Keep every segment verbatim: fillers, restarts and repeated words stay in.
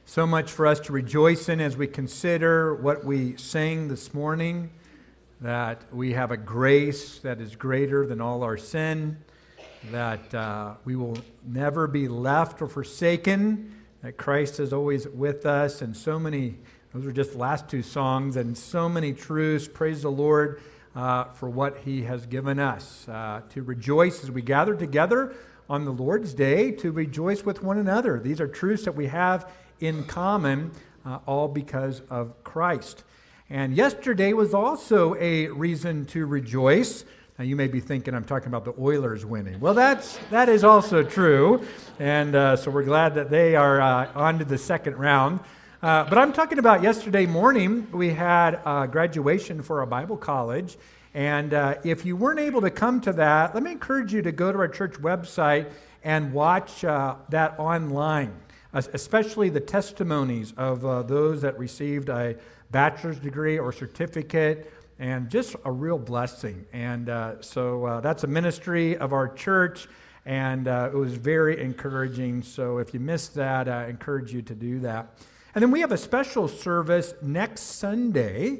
So much for us to rejoice in as we consider what we sang this morning, that we have a grace that is greater than all our sin, that uh, we will never be left or forsaken, that Christ is always with us, and so many, those are just the last two songs, and so many truths. Praise the Lord uh, for what He has given us, uh, to rejoice as we gather together on the Lord's Day, to rejoice with one another. These are truths that we have in common, uh, all because of Christ. And yesterday was also a reason to rejoice. Now you may be thinking I'm talking about the Oilers winning. Well, that's that is also true, and uh, so we're glad that they are uh, on to the second round. Uh, but I'm talking about yesterday morning. We had uh, graduation for a Bible college, and uh, if you weren't able to come to that, let me encourage you to go to our church website and watch uh, that online. Especially the testimonies of uh, those that received a bachelor's degree or certificate, and just a real blessing. And uh, so uh, that's a ministry of our church, and uh, it was very encouraging. So if you missed that, I encourage you to do that. And then we have a special service next Sunday.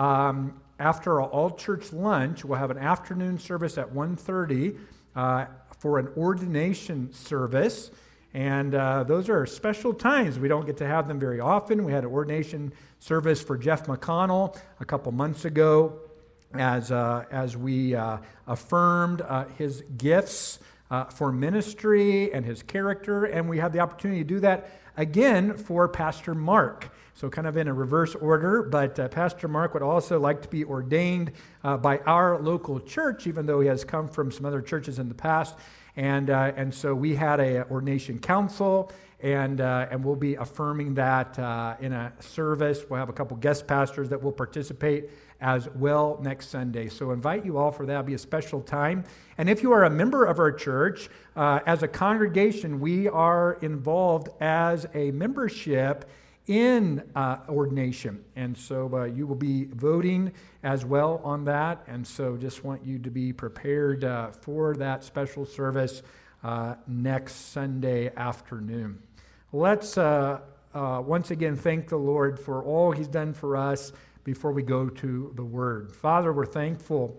Um, after our all-church lunch, we'll have an afternoon service at one thirty uh, for an ordination service. And uh, those are special times. We don't get to have them very often. We had an ordination service for Jeff McConnell a couple months ago as, uh, as we uh, affirmed uh, his gifts uh, for ministry and his character. And we have the opportunity to do that again for Pastor Mark. So kind of in a reverse order, but uh, Pastor Mark would also like to be ordained uh, by our local church, even though he has come from some other churches in the past. And uh, and so we had a ordination council, and uh, and we'll be affirming that uh, in a service. We'll have a couple guest pastors that will participate as well next Sunday. So invite you all for that. It'll be a special time. And if you are a member of our church, uh, as a congregation, we are involved as a membership in uh, ordination. And so uh, you will be voting as well on that. And so just want you to be prepared uh, for that special service uh, next Sunday afternoon. Let's uh, uh, once again thank the Lord for all He's done for us before we go to the Word. Father, we're thankful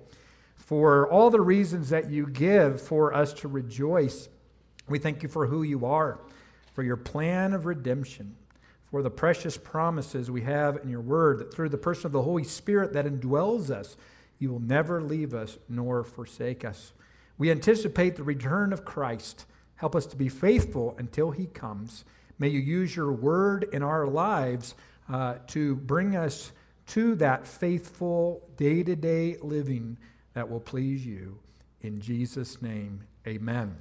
for all the reasons that you give for us to rejoice. We thank you for who you are, for your plan of redemption, for the precious promises we have in your word, that through the person of the Holy Spirit that indwells us, you will never leave us nor forsake us. We anticipate the return of Christ. Help us to be faithful until he comes. May you use your word in our lives uh, to bring us to that faithful day-to-day living that will please you. In Jesus' name, amen.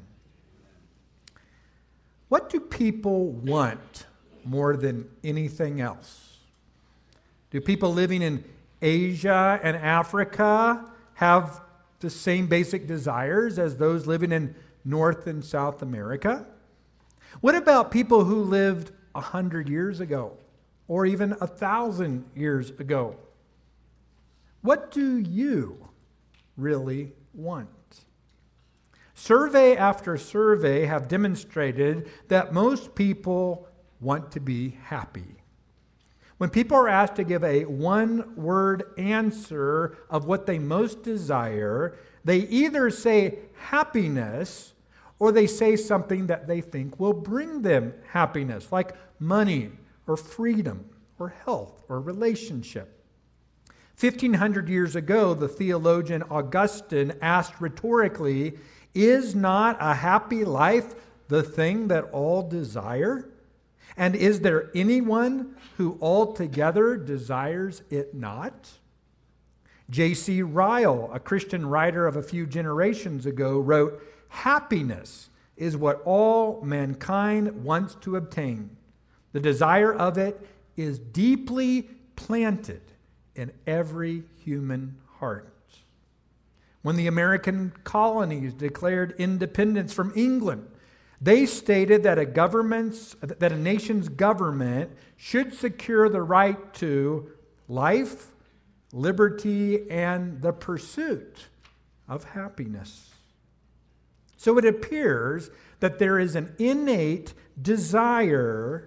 What do people want more than anything else? Do people living in Asia and Africa have the same basic desires as those living in North and South America? What about people who lived a hundred years ago or even a thousand years ago? What do you really want? Survey after survey have demonstrated that most people want to be happy. When people are asked to give a one-word answer of what they most desire, they either say happiness or they say something that they think will bring them happiness, like money or freedom or health or relationship. fifteen hundred years ago, the theologian Augustine asked rhetorically, "Is not a happy life the thing that all desire? And is there anyone who altogether desires it not?" J C Ryle, a Christian writer of a few generations ago, wrote, "Happiness is what all mankind wants to obtain. The desire of it is deeply planted in every human heart." When the American colonies declared independence from England, they stated that a government's that a nation's government should secure the right to life, liberty, and the pursuit of happiness. So it appears that there is an innate desire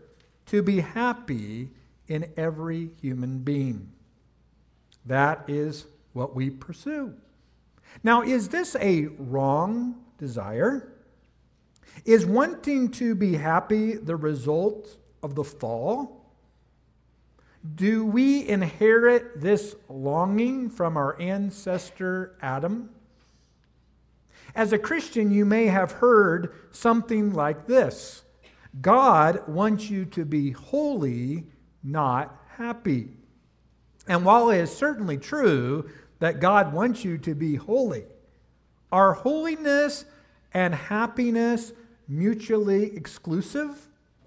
to be happy in every human being. That is what we pursue. Now, is this a wrong desire? Is wanting to be happy the result of the fall? Do we inherit this longing from our ancestor Adam? As a Christian, you may have heard something like this: God wants you to be holy, not happy. And while it is certainly true that God wants you to be holy, are holiness and happiness mutually exclusive?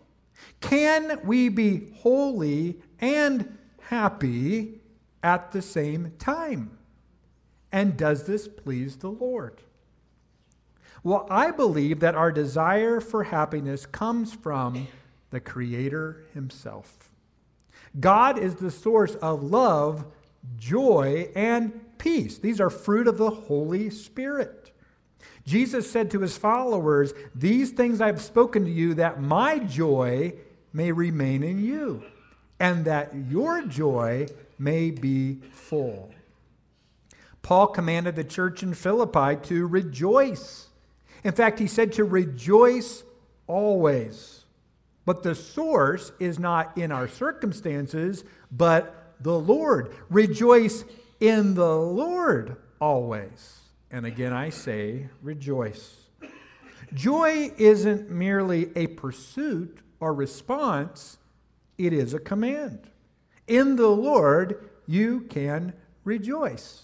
Can we be holy and happy at the same time? And does this please the Lord? Well, I believe that our desire for happiness comes from the Creator Himself. God is the source of love, joy, and peace. These are fruit of the Holy Spirit. Jesus said to His followers, "These things I've spoken to you, that my joy may remain in you, and that your joy may be full." Paul commanded the church in Philippi to rejoice. In fact, he said to rejoice always. But the source is not in our circumstances, but the Lord. Rejoice in the Lord always. And again, I say rejoice. Joy isn't merely a pursuit or response, it is a command. In the Lord, you can rejoice.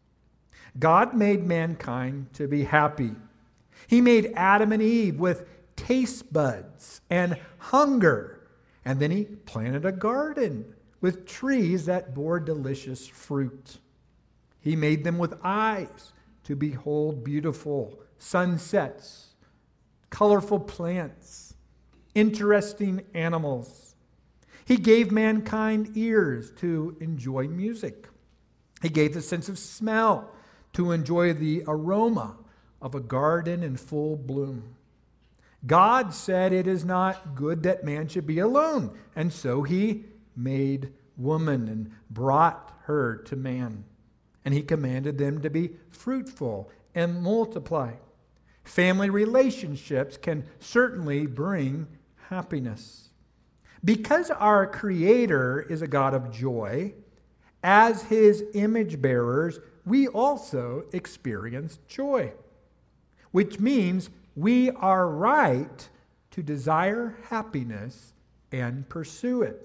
God made mankind to be happy. He made Adam and Eve with taste buds and hunger. And then He planted a garden with trees that bore delicious fruit. He made them with eyes to behold beautiful sunsets, colorful plants, interesting animals. He gave mankind ears to enjoy music. He gave the sense of smell to enjoy the aroma of a garden in full bloom. God said it is not good that man should be alone, and so He made woman and brought her to man. And He commanded them to be fruitful and multiply. Family relationships can certainly bring happiness. Because our Creator is a God of joy, as His image bearers, we also experience joy, which means we are right to desire happiness and pursue it.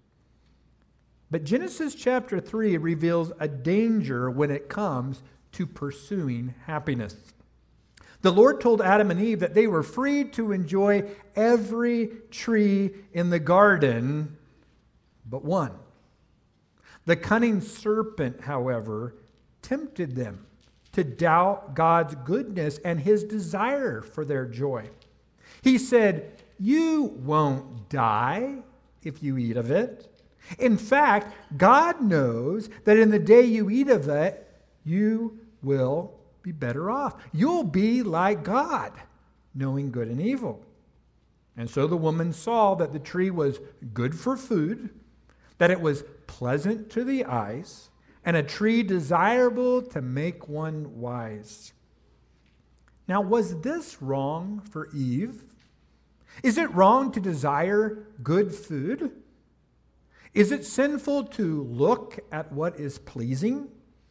But Genesis chapter three reveals a danger when it comes to pursuing happiness. The Lord told Adam and Eve that they were free to enjoy every tree in the garden but one. The cunning serpent, however, tempted them to doubt God's goodness and His desire for their joy. He said, "You won't die if you eat of it. In fact, God knows that in the day you eat of it, you will be better off. You'll be like God, knowing good and evil." And so the woman saw that the tree was good for food, that it was pleasant to the eyes, and a tree desirable to make one wise. Now, was this wrong for Eve? Is it wrong to desire good food? Is it sinful to look at what is pleasing?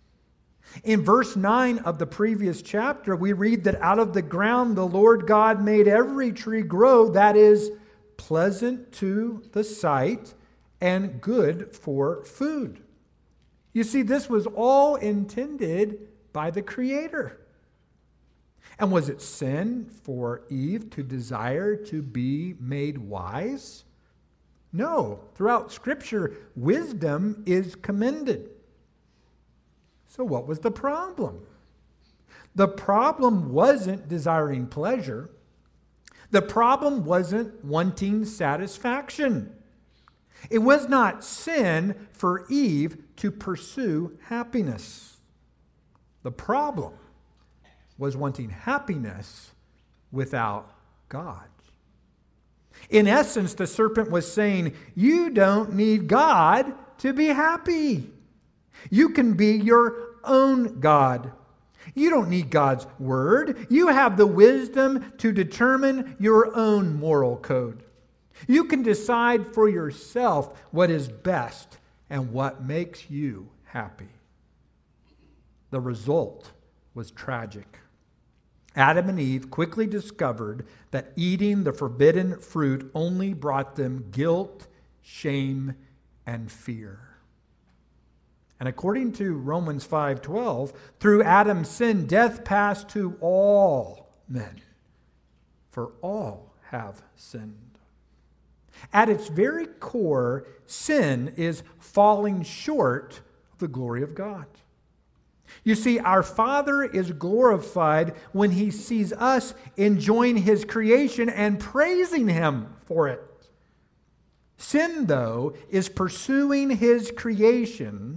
In verse nine of the previous chapter, we read that out of the ground the Lord God made every tree grow that is pleasant to the sight and good for food. You see, this was all intended by the Creator. And was it sin for Eve to desire to be made wise? No. Throughout Scripture, wisdom is commended. So what was the problem? The problem wasn't desiring pleasure. The problem wasn't wanting satisfaction. It was not sin for Eve to pursue happiness. The problem was wanting happiness without God. In essence, the serpent was saying, you don't need God to be happy. You can be your own God. You don't need God's word. You have the wisdom to determine your own moral code. You can decide for yourself what is best and what makes you happy. The result was tragic. Adam and Eve quickly discovered that eating the forbidden fruit only brought them guilt, shame, and fear. And according to Romans five twelve, through Adam's sin, death passed to all men, for all have sinned. At its very core, sin is falling short of the glory of God. You see, our Father is glorified when He sees us enjoying His creation and praising Him for it. Sin, though, is pursuing His creation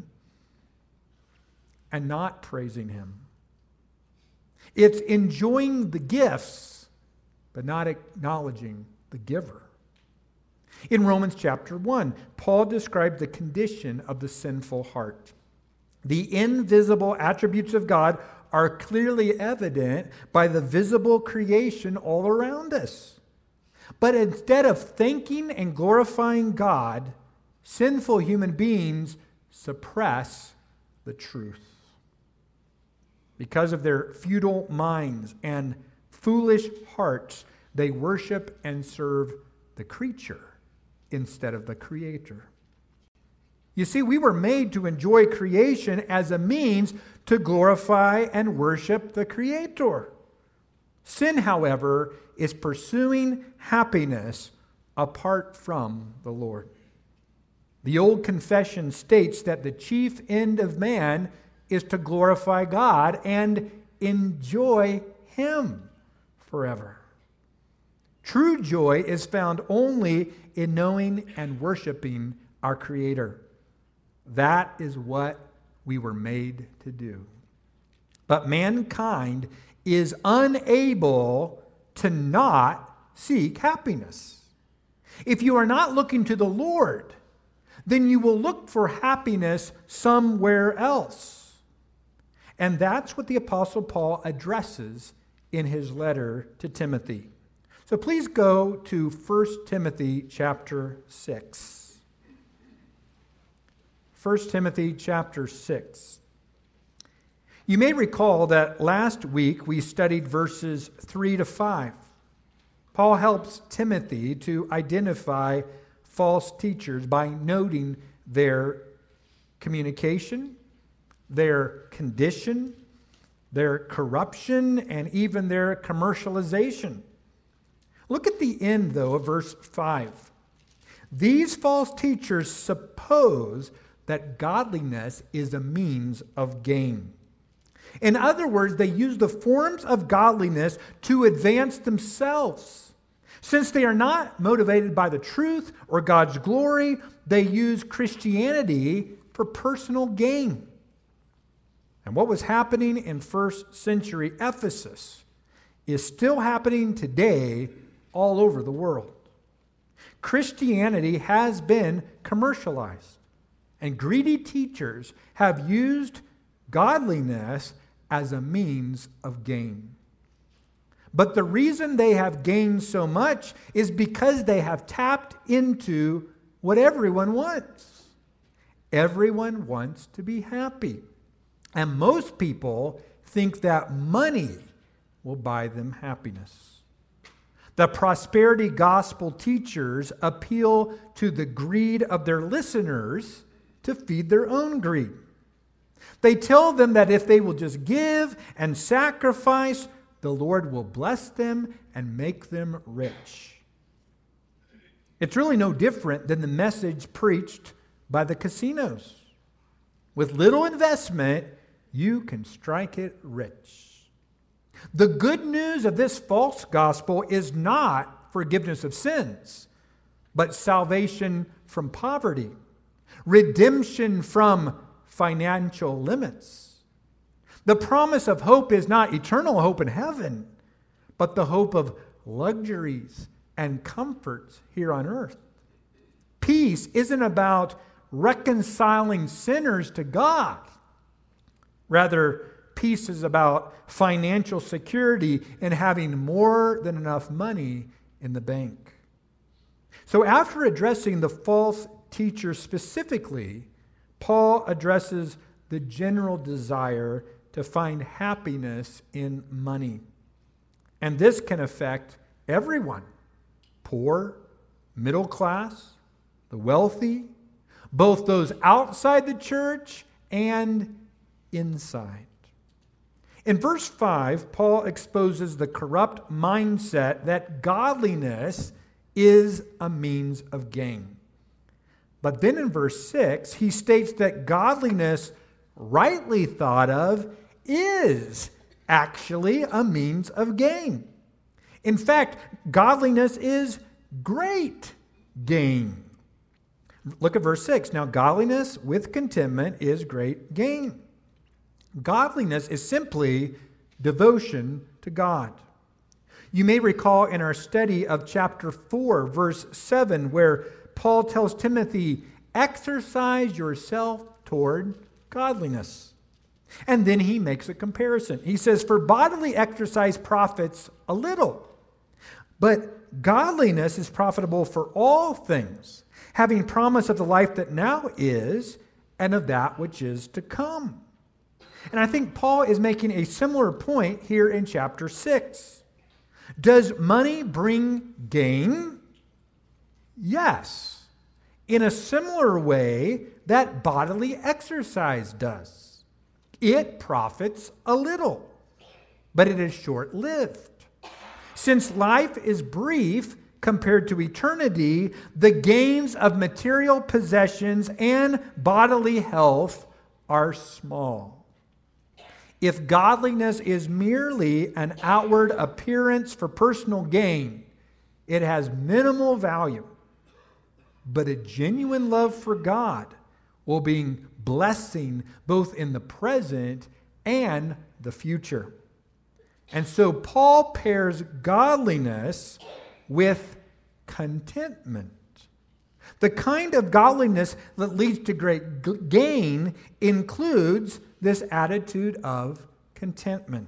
and not praising Him. It's enjoying the gifts, but not acknowledging the giver. In Romans chapter one, Paul described the condition of the sinful heart. The invisible attributes of God are clearly evident by the visible creation all around us. But instead of thanking and glorifying God, sinful human beings suppress the truth. Because of their futile minds and foolish hearts, they worship and serve the creature instead of the Creator. You see, we were made to enjoy creation as a means to glorify and worship the Creator. Sin, however, is pursuing happiness apart from the Lord. The old confession states that the chief end of man is to glorify God and enjoy Him forever. True joy is found only in knowing and worshiping our Creator. That is what we were made to do. But mankind is unable to not seek happiness. If you are not looking to the Lord, then you will look for happiness somewhere else. And that's what the Apostle Paul addresses in his letter to Timothy. So please go to First Timothy chapter six. First Timothy chapter six. You may recall that last week we studied verses three to five. Paul helps Timothy to identify false teachers by noting their communication, their condition, their corruption, and even their commercialization. Look at the end, though, of verse five. These false teachers suppose that godliness is a means of gain. In other words, they use the forms of godliness to advance themselves. Since they are not motivated by the truth or God's glory, they use Christianity for personal gain. And what was happening in first century Ephesus is still happening today all over the world. Christianity has been commercialized. And greedy teachers have used godliness as a means of gain. But the reason they have gained so much is because they have tapped into what everyone wants. Everyone wants to be happy. And most people think that money will buy them happiness. The prosperity gospel teachers appeal to the greed of their listeners to feed their own greed. They tell them that if they will just give and sacrifice, the Lord will bless them and make them rich. It's really no different than the message preached by the casinos. With little investment, you can strike it rich. The good news of this false gospel is not forgiveness of sins, but salvation from poverty, redemption from financial limits. The promise of hope is not eternal hope in heaven, but the hope of luxuries and comforts here on earth. Peace isn't about reconciling sinners to God. Rather, peace is about financial security and having more than enough money in the bank. So after addressing the false teacher specifically, Paul addresses the general desire to find happiness in money. And this can affect everyone: poor, middle class, the wealthy, both those outside the church and inside. In verse five, Paul exposes the corrupt mindset that godliness is a means of gain. But then in verse six, he states that godliness, rightly thought of, is actually a means of gain. In fact, godliness is great gain. Look at verse six. Now, godliness with contentment is great gain. Godliness is simply devotion to God. You may recall in our study of chapter four, verse seven, where Paul tells Timothy, exercise yourself toward godliness. And then he makes a comparison. He says, for bodily exercise profits a little, but godliness is profitable for all things, having promise of the life that now is and of that which is to come. And I think Paul is making a similar point here in chapter six. Does money bring gain? Yes. In a similar way that bodily exercise does. It profits a little, but it is short-lived. Since life is brief compared to eternity, the gains of material possessions and bodily health are small. If godliness is merely an outward appearance for personal gain, it has minimal value. But a genuine love for God will be blessing both in the present and the future. And so Paul pairs godliness with contentment. The kind of godliness that leads to great gain includes this attitude of contentment.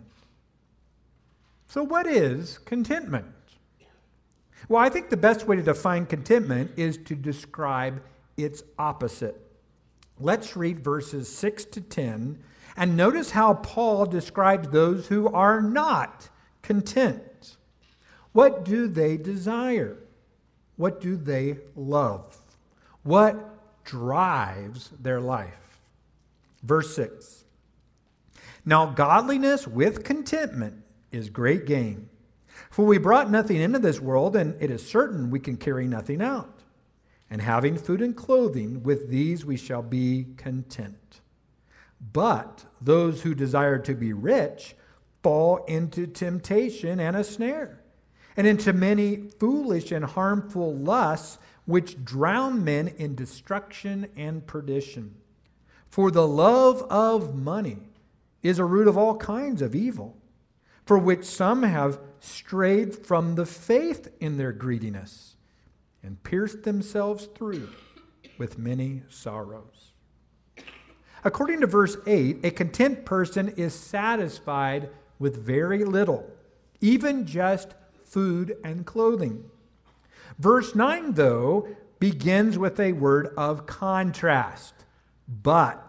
So what is contentment? Well, I think the best way to define contentment is to describe its opposite. Let's read verses six to ten and notice how Paul describes those who are not content. What do they desire? What do they love? What drives their life? Verse six. Now godliness with contentment is great gain. For we brought nothing into this world, and it is certain we can carry nothing out. And having food and clothing, with these we shall be content. But those who desire to be rich fall into temptation and a snare, and into many foolish and harmful lusts, which drown men in destruction and perdition. For the love of money is a root of all kinds of evil, for which some have strayed from the faith in their greediness, and pierced themselves through with many sorrows. According to verse eight, a content person is satisfied with very little, even just food and clothing. Verse nine, though, begins with a word of contrast. But.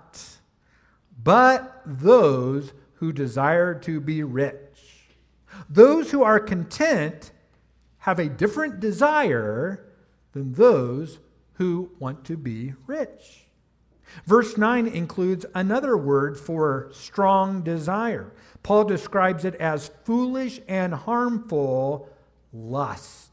But those who desire to be rich. Those who are content have a different desire than those who want to be rich. Verse nine includes another word for strong desire. Paul describes it as foolish and harmful lust.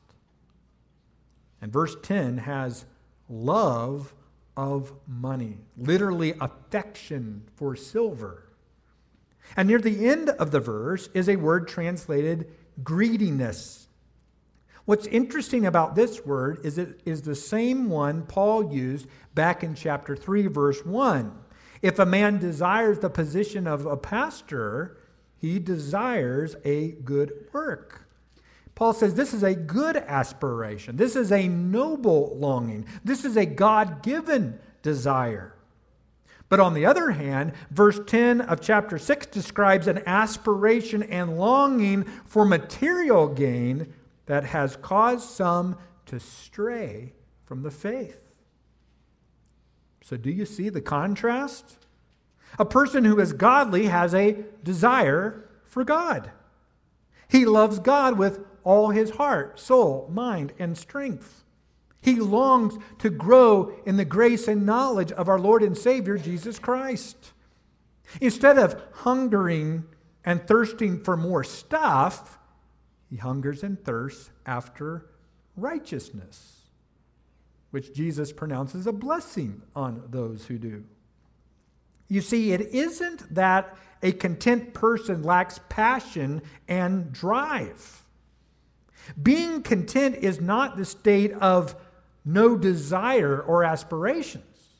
And verse ten has love of money, literally affection for silver. And near the end of the verse is a word translated greediness. What's interesting about this word is it is the same one Paul used back in chapter three, verse one. If a man desires the position of a pastor, he desires a good work. Paul says this is a good aspiration. This is a noble longing. This is a God-given desire. But on the other hand, verse ten of chapter six describes an aspiration and longing for material gain that has caused some to stray from the faith. So do you see the contrast? A person who is godly has a desire for God. He loves God with all his heart, soul, mind, and strength. He longs to grow in the grace and knowledge of our Lord and Savior, Jesus Christ. Instead of hungering and thirsting for more stuff, he hungers and thirsts after righteousness, which Jesus pronounces a blessing on those who do. You see, it isn't that a content person lacks passion and drive. Being content is not the state of no desire or aspirations.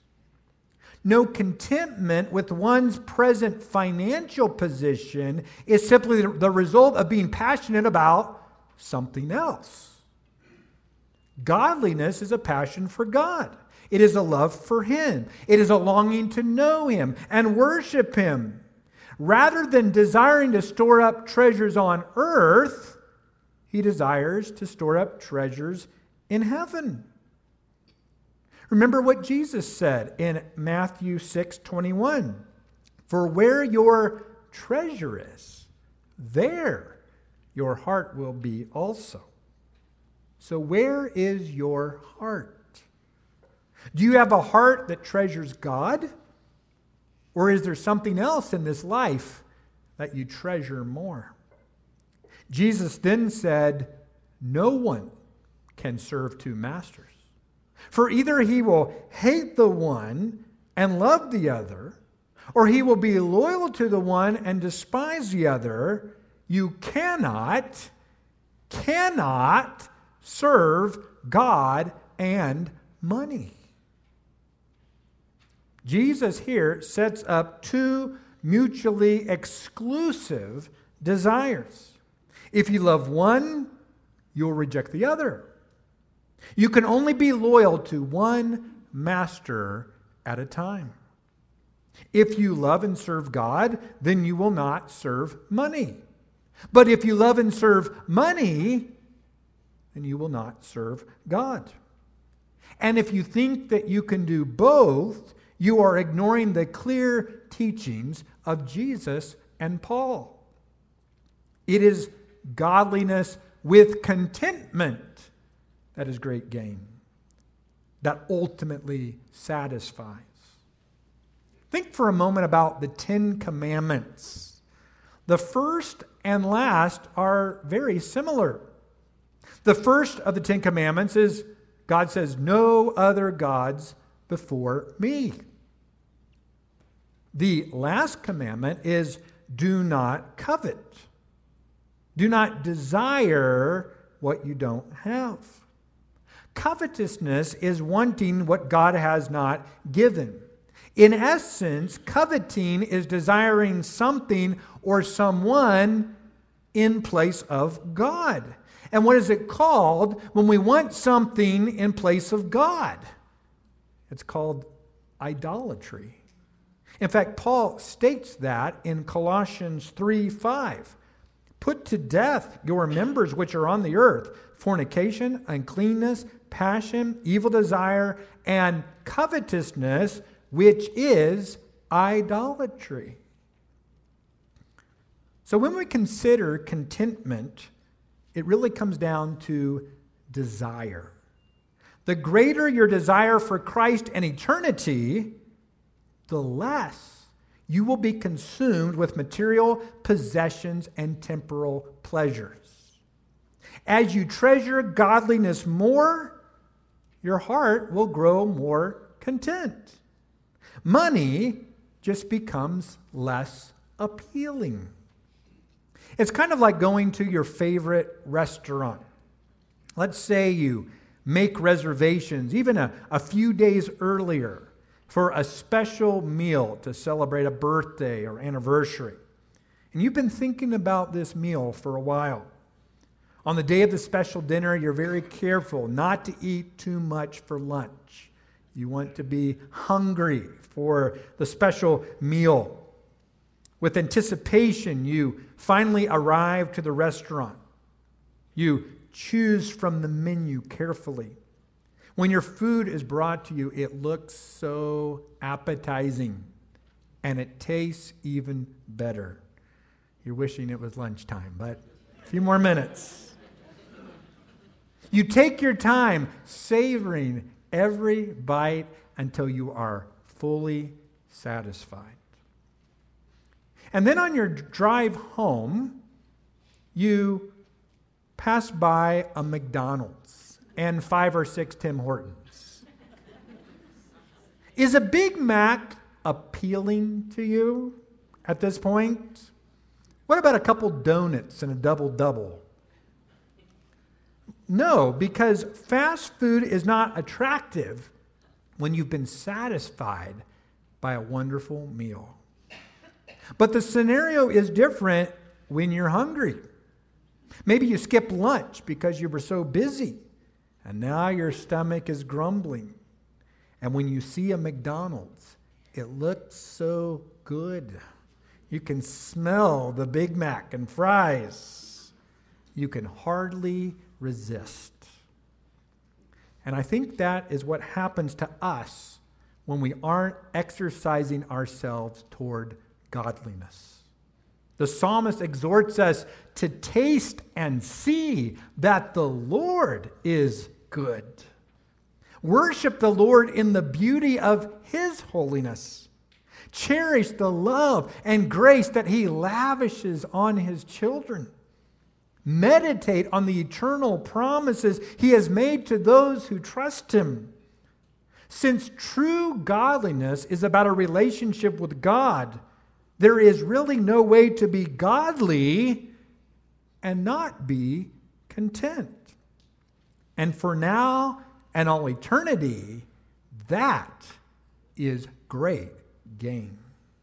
No contentment with one's present financial position is simply the result of being passionate about something else. Godliness is a passion for God. It is a love for Him. It is a longing to know Him and worship Him. Rather than desiring to store up treasures on earth, he desires to store up treasures in heaven. Remember what Jesus said in Matthew six twenty-one. For where your treasure is, there your heart will be also. So where is your heart? Do you have a heart that treasures God? Or is there something else in this life that you treasure more? Jesus then said, no one can serve two masters. For either he will hate the one and love the other, or he will be loyal to the one and despise the other. You cannot, cannot serve God and money. Jesus here sets up two mutually exclusive desires. If you love one, you'll reject the other. You can only be loyal to one master at a time. If you love and serve God, then you will not serve money. But if you love and serve money, then you will not serve God. And if you think that you can do both, you are ignoring the clear teachings of Jesus and Paul. It is godliness with contentment that is great gain, that ultimately satisfies. Think for a moment about the Ten Commandments. The first and last are very similar. The first of the Ten Commandments is God says, no other gods before me. The last commandment is do not covet. Do not desire what you don't have. Covetousness is wanting what God has not given. In essence, coveting is desiring something or someone in place of God. And what is it called when we want something in place of God? It's called idolatry. In fact, Paul states that in Colossians three five. Put to death your members which are on the earth, fornication, uncleanness, passion, evil desire, and covetousness, which is idolatry. So when we consider contentment, it really comes down to desire. The greater your desire for Christ and eternity, the less you will be consumed with material possessions and temporal pleasures. As you treasure godliness more, your heart will grow more content. Money just becomes less appealing. It's kind of like going to your favorite restaurant. Let's say you make reservations even a, a few days earlier for a special meal to celebrate a birthday or anniversary. And you've been thinking about this meal for a while. On the day of the special dinner, you're very careful not to eat too much for lunch. You want to be hungry for the special meal. With anticipation, you finally arrive to the restaurant. You choose from the menu carefully. When your food is brought to you, it looks so appetizing, and it tastes even better. You're wishing it was lunchtime, but a few more minutes. You take your time savoring every bite until you are fully satisfied. And then on your drive home, you pass by a McDonald's and five or six Tim Hortons. Is a Big Mac appealing to you at this point? What about a couple donuts and a double-double? No, because fast food is not attractive when you've been satisfied by a wonderful meal. But the scenario is different when you're hungry. Maybe you skipped lunch because you were so busy, and now your stomach is grumbling. And when you see a McDonald's, it looks so good. You can smell the Big Mac and fries. You can hardly resist. And I think that is what happens to us when we aren't exercising ourselves toward godliness. The psalmist exhorts us to taste and see that the Lord is good. Worship the Lord in the beauty of His holiness. Cherish the love and grace that He lavishes on His children. Meditate on the eternal promises He has made to those who trust Him. Since true godliness is about a relationship with God, there is really no way to be godly and not be content. And for now and all eternity, that is great gain.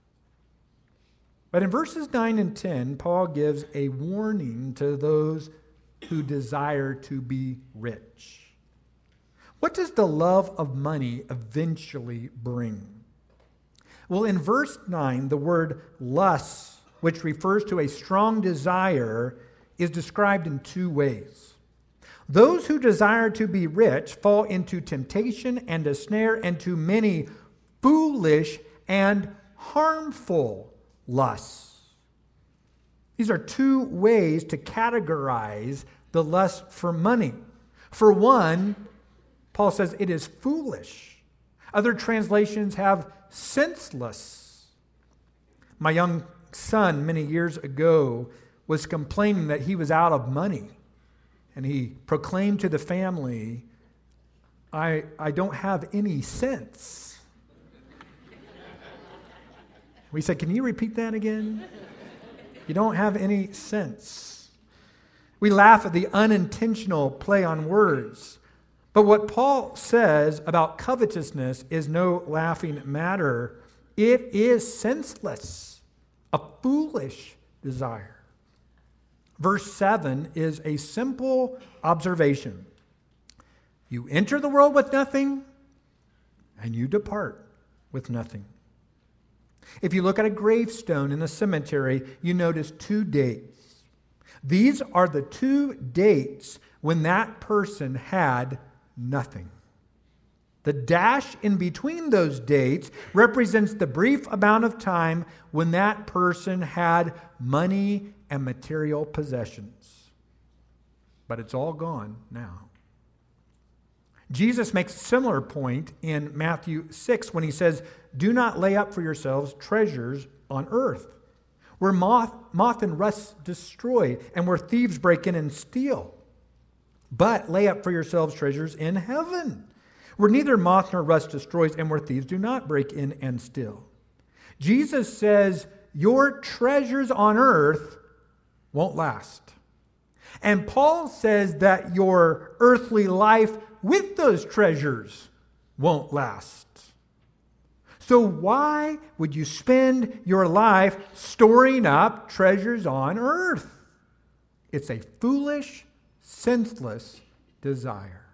But in verses nine and ten, Paul gives a warning to those who desire to be rich. What does the love of money eventually bring? Well, in verse nine, the word lust, which refers to a strong desire, is described in two ways. Those who desire to be rich fall into temptation and a snare and to many foolish and harmful lusts. These are two ways to categorize the lust for money. For one, Paul says it is foolish. Other translations have senseless. My young son, many years ago, was complaining that he was out of money. And he proclaimed to the family, I, I don't have any sense. We said, can you repeat that again? You don't have any sense. We laugh at the unintentional play on words. But what Paul says about covetousness is no laughing matter. It is senseless, a foolish desire. Verse seven is a simple observation. You enter the world with nothing, and you depart with nothing. If you look at a gravestone in the cemetery, you notice two dates. These are the two dates when that person had nothing. The dash in between those dates represents the brief amount of time when that person had money and material possessions. But it's all gone now. Jesus makes a similar point in Matthew six when he says, do not lay up for yourselves treasures on earth, where moth, moth and rust destroy, and where thieves break in and steal. But lay up for yourselves treasures in heaven, where neither moth nor rust destroys, and where thieves do not break in and steal. Jesus says, your treasures on earth won't last. And Paul says that your earthly life with those treasures won't last. So why would you spend your life storing up treasures on earth? It's a foolish, senseless desire.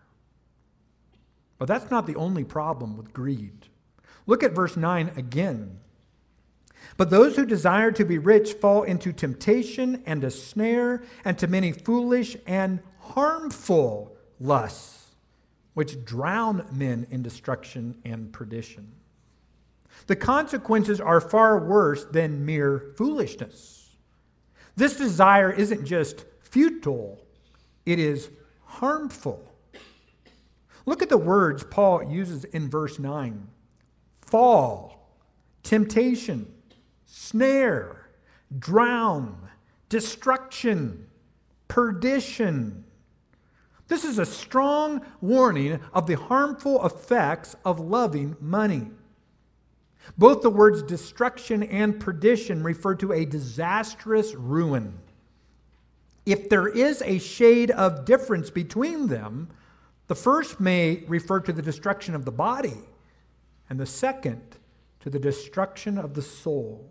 But that's not the only problem with greed. Look at verse nine again. But those who desire to be rich fall into temptation and a snare, and to many foolish and harmful lusts, which drown men in destruction and perdition. The consequences are far worse than mere foolishness. This desire isn't just futile, it is harmful. Look at the words Paul uses in verse nine. Fall, temptation, snare, drown, destruction, perdition. This is a strong warning of the harmful effects of loving money. Both the words destruction and perdition refer to a disastrous ruin. If there is a shade of difference between them, the first may refer to the destruction of the body, and the second to the destruction of the soul.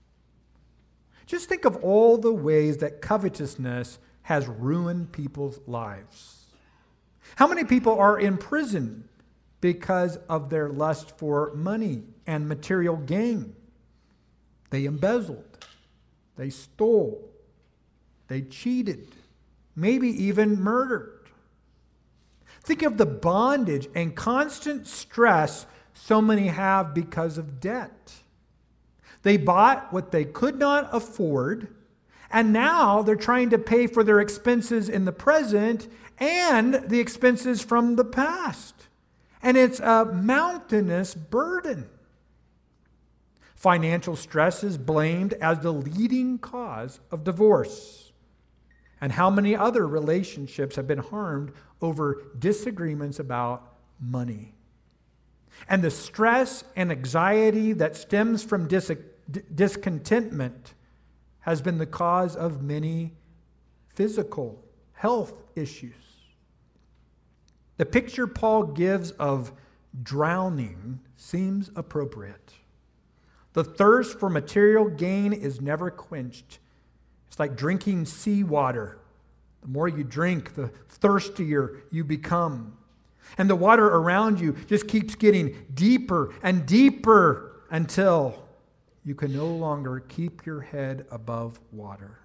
Just think of all the ways that covetousness has ruined people's lives. How many people are in prison because of their lust for money and material gain? They embezzled, they stole, they cheated, maybe even murdered. Think of the bondage and constant stress so many have because of debt. They bought what they could not afford, and now they're trying to pay for their expenses in the present and the expenses from the past. And it's a mountainous burden. Financial stress is blamed as the leading cause of divorce. And how many other relationships have been harmed over disagreements about money? And the stress and anxiety that stems from dis- discontentment has been the cause of many physical health issues. The picture Paul gives of drowning seems appropriate. The thirst for material gain is never quenched. It's like drinking seawater. The more you drink, the thirstier you become. And the water around you just keeps getting deeper and deeper until you can no longer keep your head above water.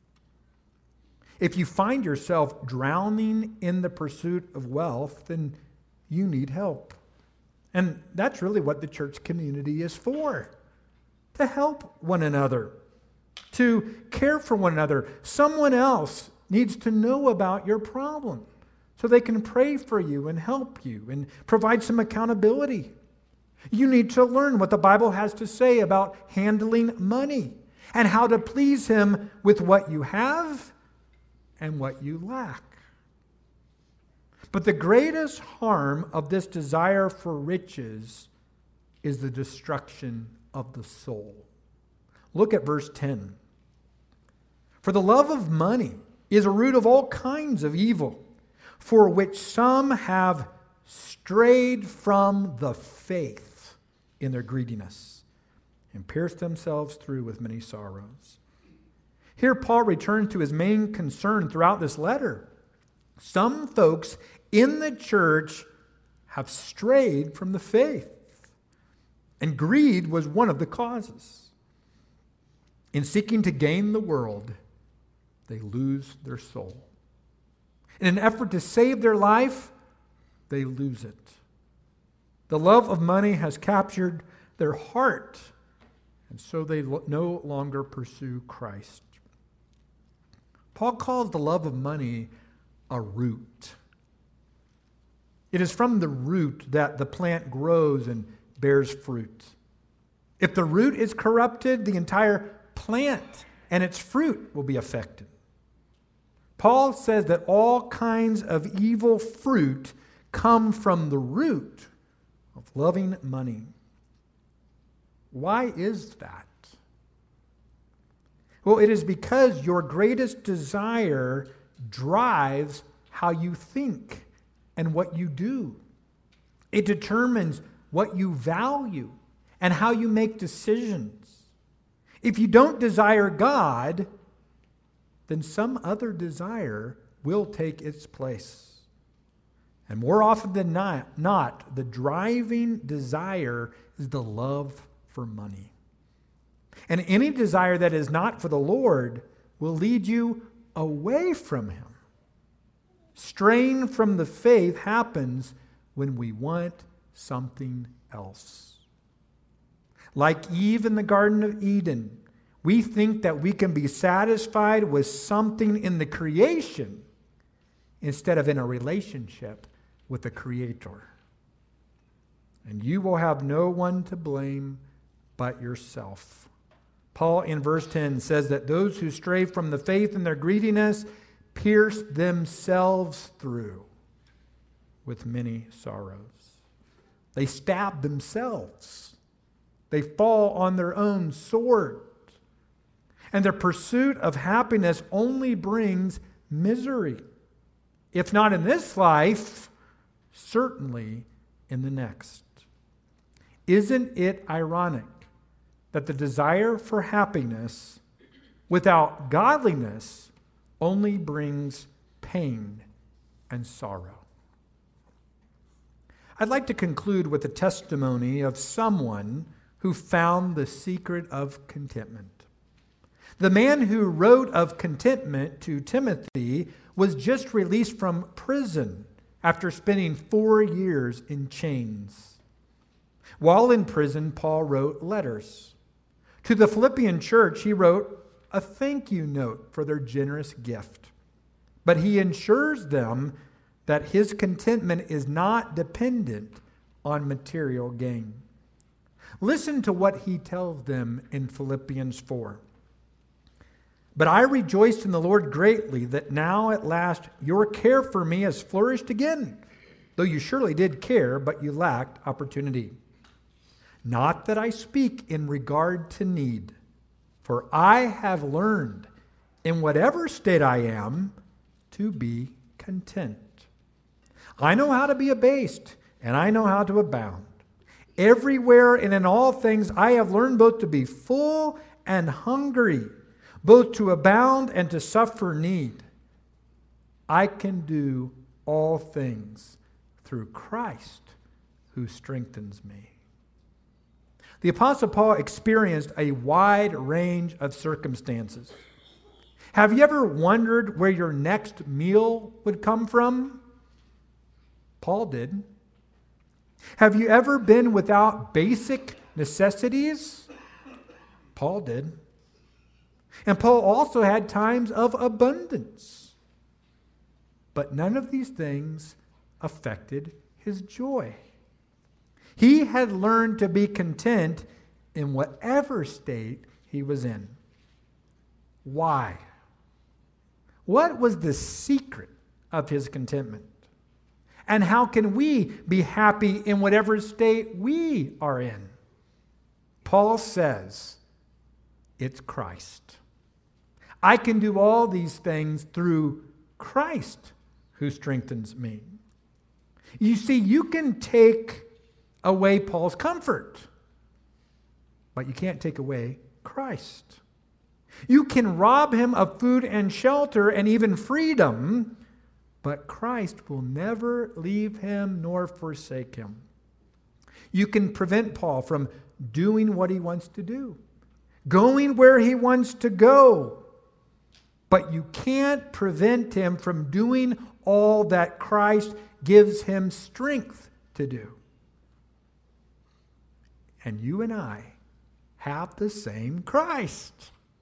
If you find yourself drowning in the pursuit of wealth, then you need help. And that's really what the church community is for. To help one another. To care for one another. Someone else needs to know about your problem so they can pray for you and help you and provide some accountability. You need to learn what the Bible has to say about handling money and how to please Him with what you have and what you lack. But the greatest harm of this desire for riches is the destruction of the soul. Look at verse ten. For the love of money is a root of all kinds of evil, for which some have strayed from the faith in their greediness and pierced themselves through with many sorrows. Here Paul returns to his main concern throughout this letter. Some folks in the church have strayed from the faith, and greed was one of the causes. In seeking to gain the world, they lose their soul. In an effort to save their life, they lose it. The love of money has captured their heart, and so they no longer pursue Christ. Paul calls the love of money a root. It is from the root that the plant grows and bears fruit. If the root is corrupted, the entire plant and its fruit will be affected. Paul says that all kinds of evil fruit come from the root of loving money. Why is that? Well, it is because your greatest desire drives how you think and what you do. It determines what you value and how you make decisions. If you don't desire God, then some other desire will take its place. And more often than not, not, the driving desire is the love for money. And any desire that is not for the Lord will lead you away from him. Straying from the faith happens when we want something else. Like Eve in the Garden of Eden, we think that we can be satisfied with something in the creation instead of in a relationship with the Creator. And you will have no one to blame but yourself. Paul in verse ten says that those who stray from the faith in their greediness pierce themselves through with many sorrows. They stab themselves. They fall on their own sword. And their pursuit of happiness only brings misery. If not in this life, certainly in the next. Isn't it ironic that the desire for happiness without godliness only brings pain and sorrow? I'd like to conclude with a testimony of someone who found the secret of contentment. The man who wrote of contentment to Timothy was just released from prison after spending four years in chains. While in prison, Paul wrote letters. To the Philippian church, he wrote a thank you note for their generous gift. But he assures them that his contentment is not dependent on material gain. Listen to what he tells them in Philippians four. But I rejoiced in the Lord greatly that now at last your care for me has flourished again, though you surely did care, but you lacked opportunity. Not that I speak in regard to need, for I have learned in whatever state I am to be content. I know how to be abased, and I know how to abound. Everywhere and in all things I have learned both to be full and hungry, both to abound and to suffer need. I can do all things through Christ who strengthens me. The Apostle Paul experienced a wide range of circumstances. Have you ever wondered where your next meal would come from? Paul did. Have you ever been without basic necessities? Paul did. And Paul also had times of abundance. But none of these things affected his joy. He had learned to be content in whatever state he was in. Why? What was the secret of his contentment? And how can we be happy in whatever state we are in? Paul says, it's Christ. I can do all these things through Christ who strengthens me. You see, you can take away Paul's comfort, but you can't take away Christ. You can rob him of food and shelter and even freedom, but Christ will never leave him nor forsake him. You can prevent Paul from doing what he wants to do, going where he wants to go, but you can't prevent him from doing all that Christ gives him strength to do. And you and I have the same Christ.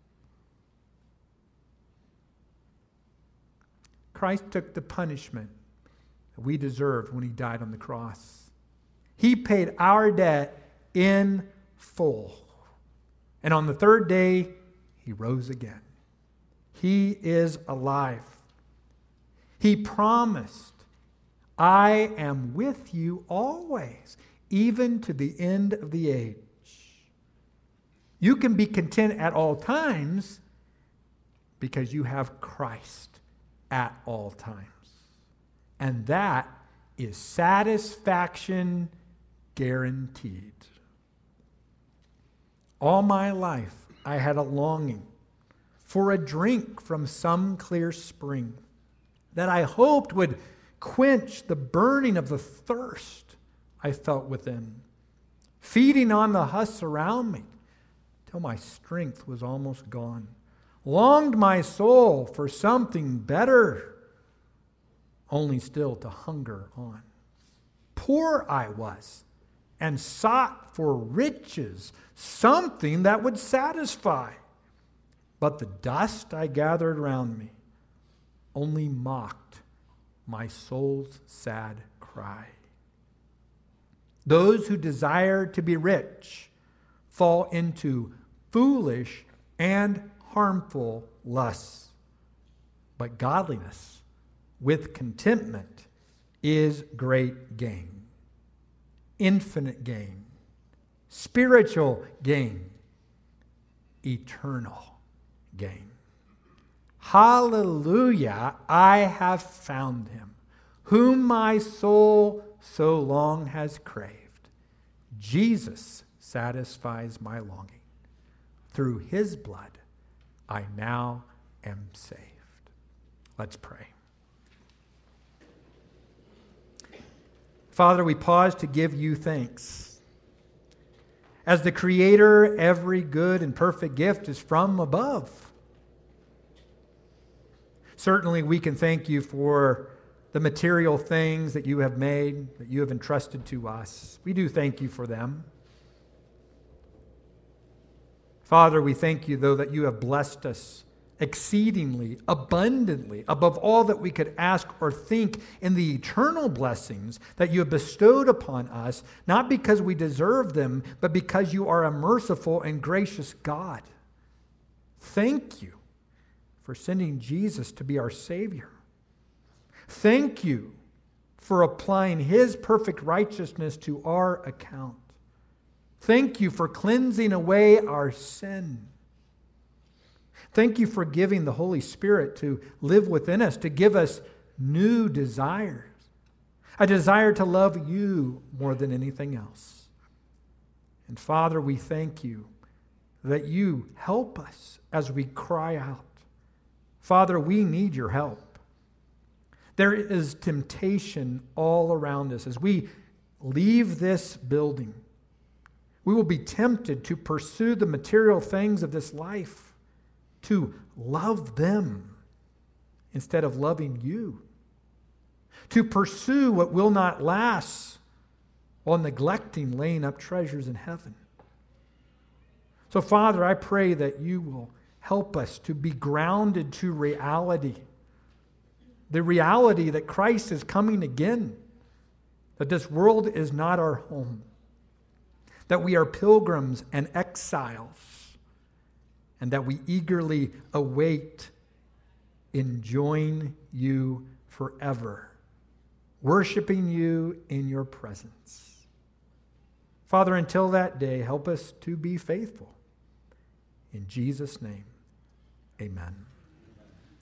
Christ took the punishment that we deserved when he died on the cross. He paid our debt in full. And on the third day, he rose again. He is alive. He promised, I am with you always, even to the end of the age. You can be content at all times because you have Christ at all times. And that is satisfaction guaranteed. All my life, I had a longing for a drink from some clear spring. that I hoped would quench the burning of the thirst I felt within, feeding on the husks around me till my strength was almost gone. Longed my soul for something better, only still to hunger on. Poor I was, and sought for riches, something that would satisfy. But the dust I gathered round me only mocked my soul's sad cry. Those who desire to be rich fall into foolish and harmful lusts. But godliness with contentment is great gain, infinite gain, spiritual gain, eternal gain. Hallelujah, I have found him, whom my soul so long has craved. Jesus satisfies my longing. Through his blood, I now am saved. Let's pray. Father, we pause to give you thanks. As the Creator, every good and perfect gift is from above. Certainly, we can thank you for the material things that you have made, that you have entrusted to us. We do thank you for them. Father, we thank you, though, that you have blessed us exceedingly, abundantly, above all that we could ask or think, in the eternal blessings that you have bestowed upon us, not because we deserve them, but because you are a merciful and gracious God. Thank you for sending Jesus to be our Savior. Thank you for applying his perfect righteousness to our account. Thank you for cleansing away our sin. Thank you for giving the Holy Spirit to live within us, to give us new desires, a desire to love you more than anything else. And Father, we thank you that you help us as we cry out. Father, we need your help. There is temptation all around us. As we leave this building, we will be tempted to pursue the material things of this life, to love them instead of loving you, to pursue what will not last while neglecting laying up treasures in heaven. So, Father, I pray that you will help us to be grounded to reality, the reality that Christ is coming again, that this world is not our home, that we are pilgrims and exiles, and that we eagerly await enjoying you forever, worshiping you in your presence. Father, until that day, help us to be faithful. In Jesus' name, amen.